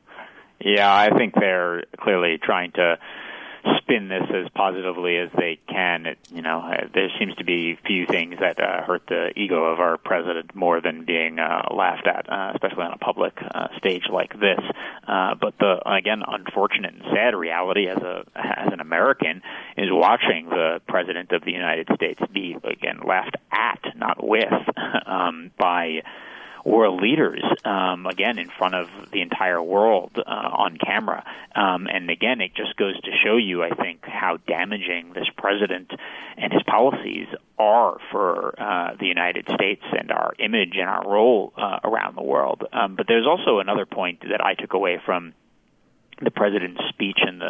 Yeah, I think they're clearly trying to spin this as positively as they can. There seems to be few things that hurt the ego of our president more than being laughed at, especially on a public stage like this. But the, again, unfortunate and sad reality as an American is watching the president of the United States be, again, laughed at, not with, by world leaders, again, in front of the entire world on camera. And again, it just goes to show you, I think, how damaging this president and his policies are for the United States and our image and our role around the world. But there's also another point that I took away from the president's speech and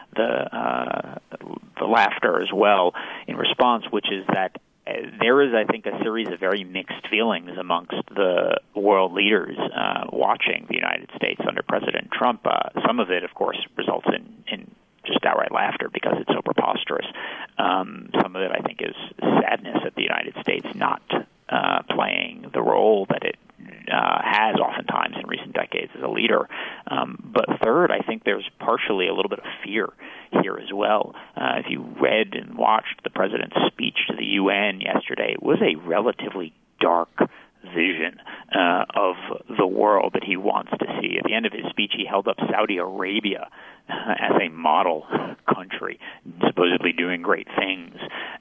the laughter as well in response, which is that there is, I think, a series of very mixed feelings amongst the world leaders watching the United States under President Trump. Some of it, of course, results in just outright laughter because it's so preposterous. Some of it, I think, is sadness at the United States not playing the role that it has oftentimes in recent decades as a leader. But third, I think there's partially a little bit of fear here as well. If you read and watched the president's speech to the UN yesterday, it was a relatively dark vision of the world that he wants to see. At the end of his speech, he held up Saudi Arabia as a model country, supposedly doing great things.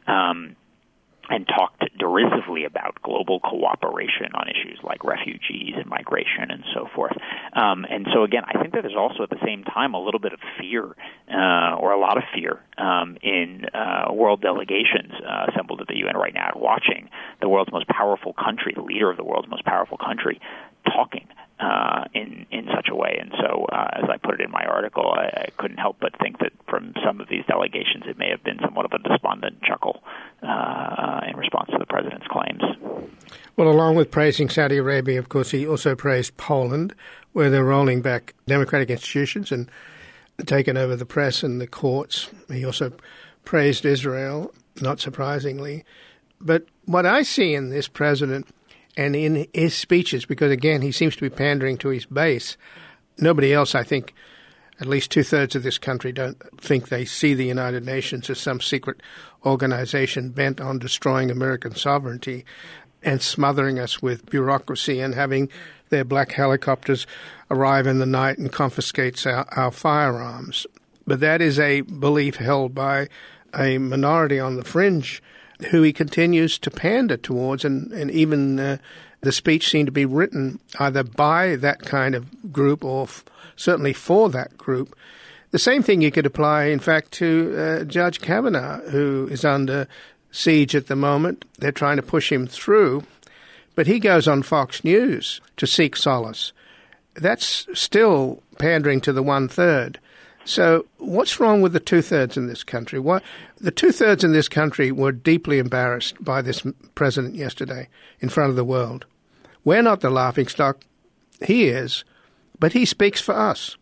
And talked derisively about global cooperation on issues like refugees and migration and so forth. And so, again, I think that there's also at the same time a little bit of fear, or a lot of fear, in world delegations assembled at the UN right now, watching the world's most powerful country, the leader of the world's most powerful country, talking in in such a way. And so, as I put it in my article, I couldn't help but think that from some of these delegations, it may have been somewhat of a despondent chuckle in response to the president's claims. Well, along with praising Saudi Arabia, of course, he also praised Poland, where they're rolling back democratic institutions and taken over the press and the courts. He also praised Israel, not surprisingly. But what I see in this president and in his speeches, because, again, he seems to be pandering to his base, nobody else, I think, at least two-thirds of this country don't think they see the United Nations as some secret organization bent on destroying American sovereignty and smothering us with bureaucracy and having their black helicopters arrive in the night and confiscates our firearms. But that is a belief held by a minority on the fringe who he continues to pander towards, and even the speech seemed to be written either by that kind of group or certainly for that group. The same thing you could apply, in fact, to Judge Kavanaugh, who is under siege at the moment. They're trying to push him through, but he goes on Fox News to seek solace. That's still pandering to the one-third. So what's wrong with the two-thirds in this country? The two-thirds in this country were deeply embarrassed by this president yesterday in front of the world. We're not the laughingstock. He is, but he speaks for us.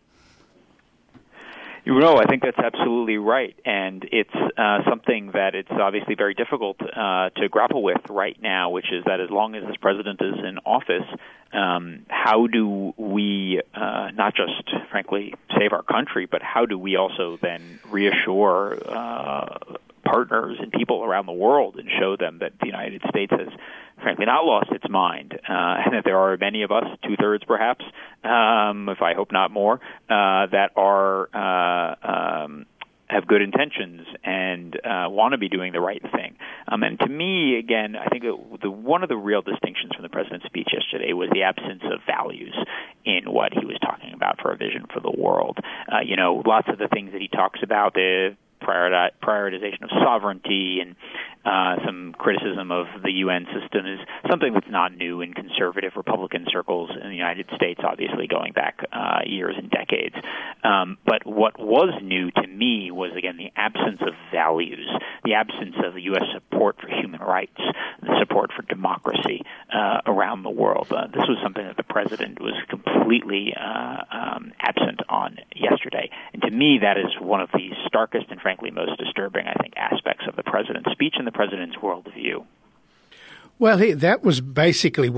You know, I think that's absolutely right, and it's something that it's obviously very difficult to grapple with right now, which is that as long as this president is in office, how do we not just, frankly, save our country, but how do we also then reassure partners and people around the world and show them that the United States has, frankly, not lost its mind, and that there are many of us, two-thirds perhaps, if I hope not more, that are have good intentions and want to be doing the right thing. And to me, again, I think one of the real distinctions from the president's speech yesterday was the absence of values in what he was talking about for a vision for the world. Lots of the things that he talks about, the prioritization of sovereignty and some criticism of the UN system is something that's not new in conservative Republican circles in the United States, obviously going back years and decades. But what was new to me was, again, the absence of values, the absence of U.S. support for human rights, the support for democracy around the world. This was something that the president was completely absent on yesterday. And to me, that is one of the starkest and frankly most disturbing, I think, aspects of the president's speech and the president's worldview. Well, that was basically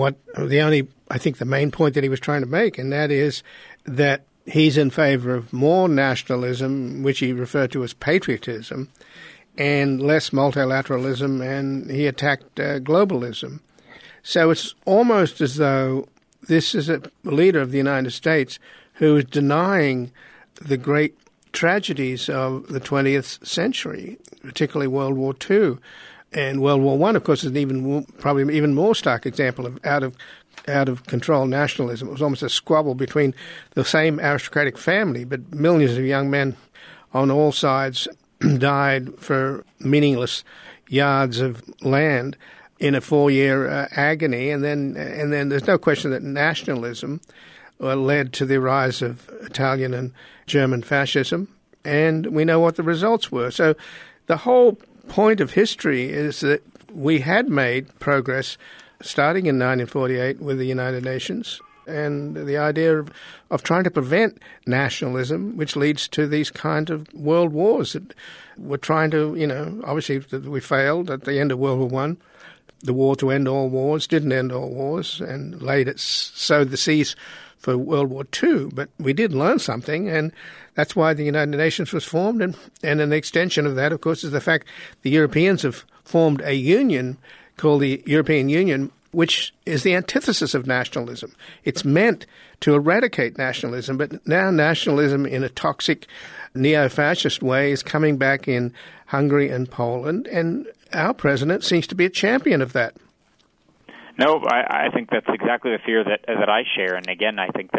the main point that he was trying to make, and that is that he's in favor of more nationalism, which he referred to as patriotism, and less multilateralism, and he attacked globalism. So it's almost as though this is a leader of the United States who is denying the great tragedies of the 20th century, particularly World War II. And World War I, of course, is probably even more stark example of out of control nationalism. It was almost a squabble between the same aristocratic family, but millions of young men on all sides died for meaningless yards of land in a 4-year agony. And then there's no question that nationalism led to the rise of Italian and German fascism, and we know what the results were. So the whole point of history is that we had made progress starting in 1948 with the United Nations, and the idea of trying to prevent nationalism, which leads to these kind of world wars that we're trying to, obviously we failed at the end of World War I. The war to end all wars didn't end all wars and sowed the seeds for World War II, but we did learn something, and that's why the United Nations was formed, and an extension of that, of course, is the fact the Europeans have formed a union called the European Union, which is the antithesis of nationalism. It's meant to eradicate nationalism, but now nationalism in a toxic neo-fascist way is coming back in Hungary and Poland, and our president seems to be a champion of that. No, I think that's exactly the fear that I share. And again, I think that,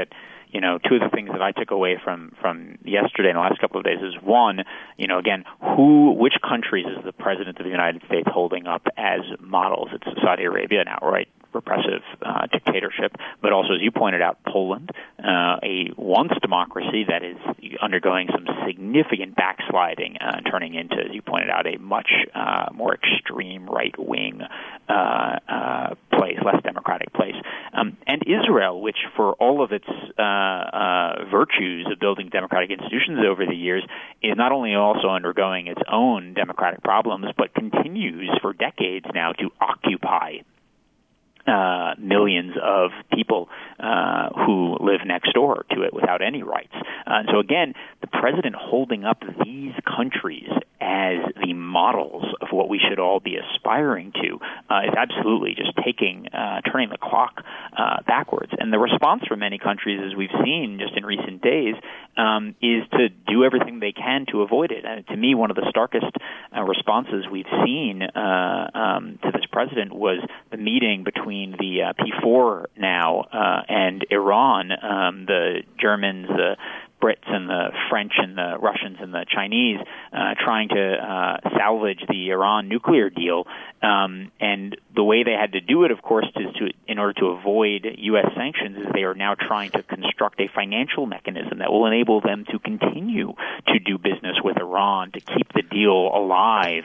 two of the things that I took away from yesterday and the last couple of days is one, again, which countries is the President of the United States holding up as models? It's Saudi Arabia, an outright repressive dictatorship, but also, as you pointed out, Poland, a once democracy that is undergoing some significant backsliding, turning into, as you pointed out, a much more extreme right-wing place, less democratic place. And Israel, which for all of its virtues of building democratic institutions over the years, is not only also undergoing its own democratic problems, but continues for decades now to occupy millions of people who live next door to it without any rights. And so again, the president holding up these countries as the models of what we should all be aspiring to is absolutely just turning the clock backwards. And the response from many countries, as we've seen just in recent days, is to do everything they can to avoid it. And to me, one of the starkest responses we've seen to this president was the meeting between the P4 now and Iran, the Germans, the Brits and the French and the Russians and the Chinese trying to salvage the Iran nuclear deal. And the way they had to do it, of course, in order to avoid U.S. sanctions, is they are now trying to construct a financial mechanism that will enable them to continue to do business with Iran, to keep the deal alive,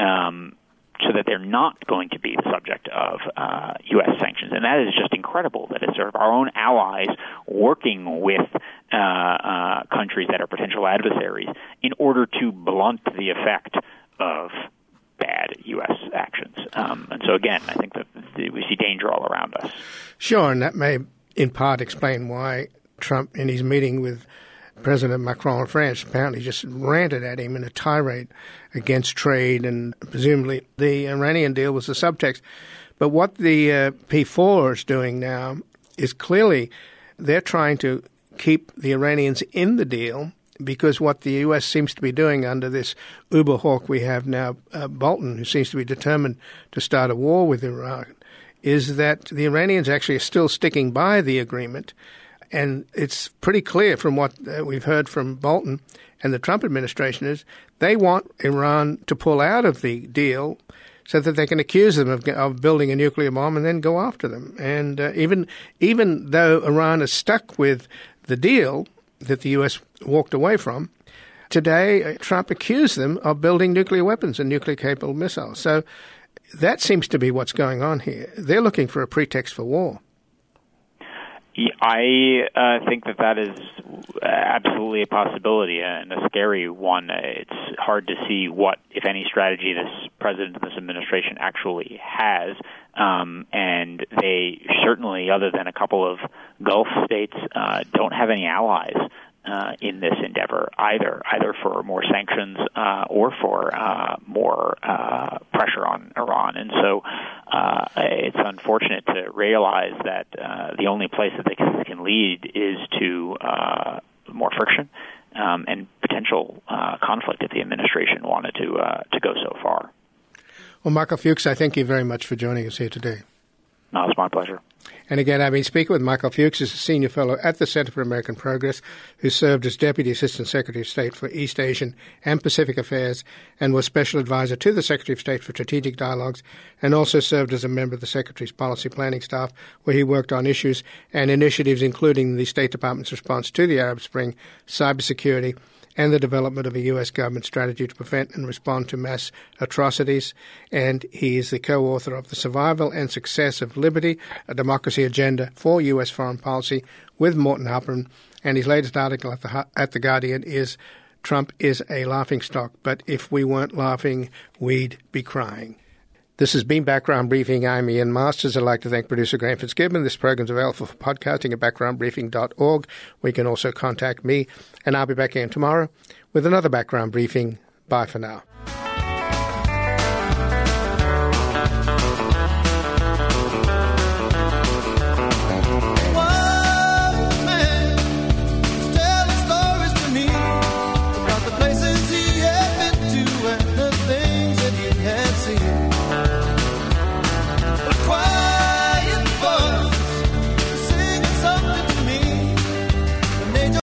so that they're not going to be the subject of U.S. sanctions. And that is just incredible, that it's sort of our own allies working with countries that are potential adversaries in order to blunt the effect of bad U.S. actions. And so, again, I think that we see danger all around us. Sure, and that may in part explain why Trump, in his meeting with President Macron of France, apparently just ranted at him in a tirade against trade, and presumably the Iranian deal was the subtext. But what the P4 is doing now is clearly they're trying to keep the Iranians in the deal, because what the U.S. seems to be doing under this uber hawk we have now, Bolton, who seems to be determined to start a war with Iran, is that the Iranians actually are still sticking by the agreement. And it's pretty clear from what we've heard from Bolton and the Trump administration is they want Iran to pull out of the deal so that they can accuse them of building a nuclear bomb and then go after them. And even though Iran is stuck with the deal that the U.S. walked away from, today Trump accused them of building nuclear weapons and nuclear-capable missiles. So that seems to be what's going on here. They're looking for a pretext for war. I think that is absolutely a possibility and a scary one. It's hard to see what, if any, strategy this president and this administration actually has. And they certainly, other than a couple of Gulf states, don't have any allies in this endeavor, either for more sanctions or for more pressure on Iran. And so it's unfortunate to realize that the only place that this can lead is to more friction and potential conflict if the administration wanted to go so far. Well, Michael Fuchs, I thank you very much for joining us here today. No, it's my pleasure. And again, I've been speaking with Michael Fuchs, who's a senior fellow at the Center for American Progress, who served as Deputy Assistant Secretary of State for East Asian and Pacific Affairs and was Special Advisor to the Secretary of State for Strategic Dialogues, and also served as a member of the Secretary's Policy Planning Staff, where he worked on issues and initiatives including the State Department's response to the Arab Spring, cybersecurity, and the development of a U.S. government strategy to prevent and respond to mass atrocities. And he is the co-author of The Survival and Success of Liberty, a Democracy Agenda for U.S. Foreign Policy with Morton Halperin. And his latest article at The Guardian is Trump is a laughingstock, but if we weren't laughing, we'd be crying. This has been Background Briefing. I'm Ian Masters. I'd like to thank producer Graham Fitzgibbon. This program is available for podcasting at backgroundbriefing.org. We can also contact me, and I'll be back again tomorrow with another Background Briefing. Bye for now.